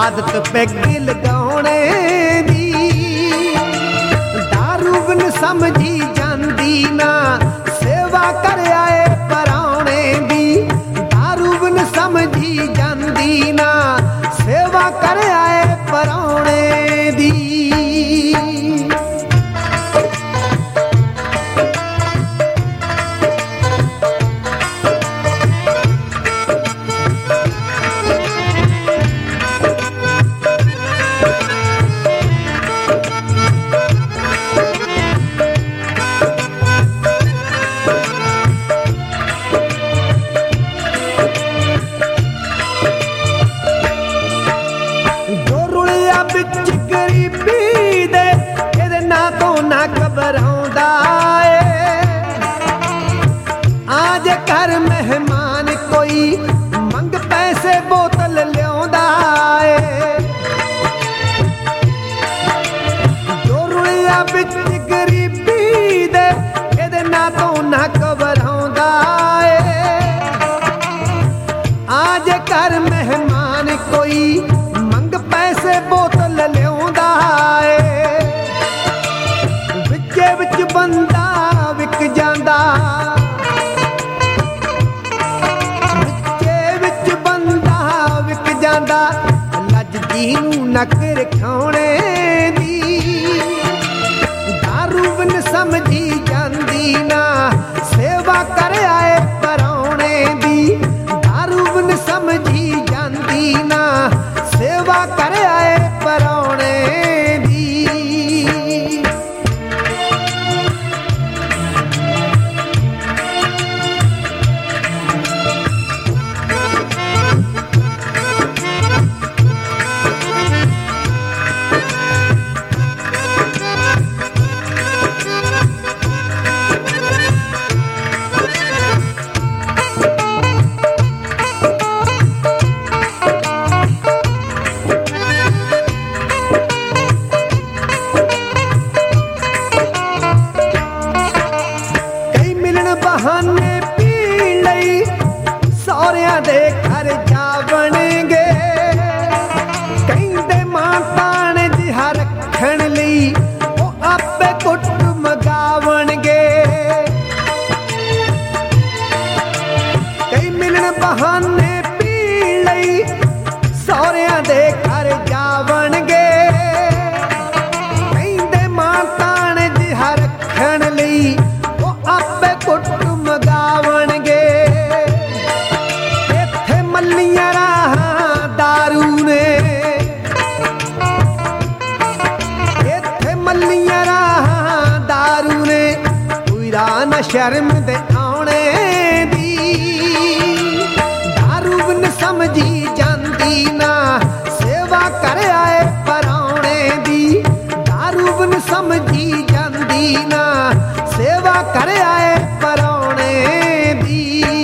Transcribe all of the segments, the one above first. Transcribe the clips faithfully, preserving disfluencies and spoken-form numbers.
आदत पैग लगाने दी, दारू बिन समझी जांदी ना सेवा कर आए पराने दी, दारू बिन समझी जांदी ना सेवा कर आए पराने दी। नकर खाने दी, दारू बिन समझी जांदी ना सेवा कर आए पराने दी, दारू बिन समझी जांदी ना सेवा कर आए पराने दी। बहाने पी लई सौरिया दे घर जावणगे, कहंदे मां ताण जिहा रखण लई ओ आपे कुट मगावणगे। कई मिलन बहाने पी लई सौरिया दे घर जावणगे, कहंदे मां ताण जिहा रखण लई ओ आपे कुट मगावणगे। इत्थे मल्लियां राहां दारू ने, इत्थे मल्लियां राहां दारू ने, कोईरा ना शर्म दे आने दी, दारू बिन समझी जांदी ना सेवा कर आए पराने दी, दारू बिन समझी जांदी ना सेवा कर आए पराने दी।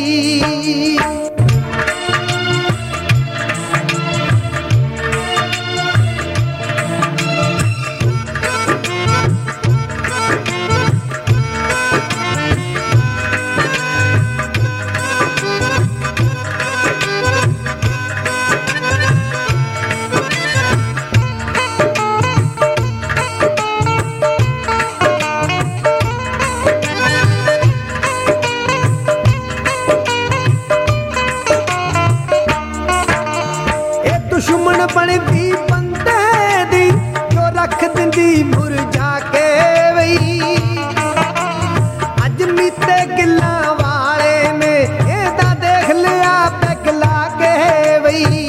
दुश्मन बनदी बंदे दी जो रख दिंदी मुरझा के वई, अज मीते गिल्ला वाले ने एदा देख लिया पैगला के वई।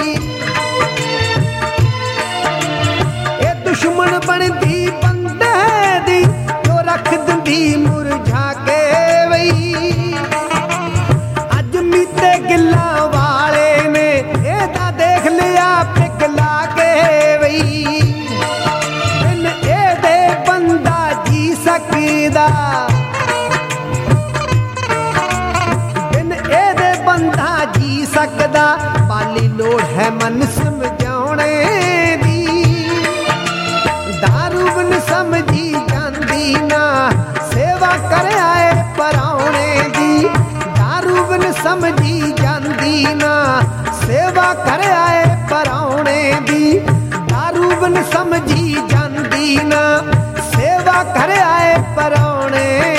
ए दुश्मन बनदी बंदे दी जो रख दिंदी मुरझा के वई, अज मीते गिल्ला वाले ने एदा देख लिया पिघला के वई। बिन एदे बंदा जी सकदा, बिन एदे बंदा जी सकदा, पाली लोड़ है मन समझाने दी, दारू बिन समझी जांदी ना सेवा कर आए पराने दी, दारू बिन समझी जांदी ना सेवा कर आए पराने दी। ਬਿਨ ਸਮਝੀ ਜਾਂਦੀ ਨਾ, ਸੇਵਾ ਕਰ ਆਏ ਪਰਾਉਣੇ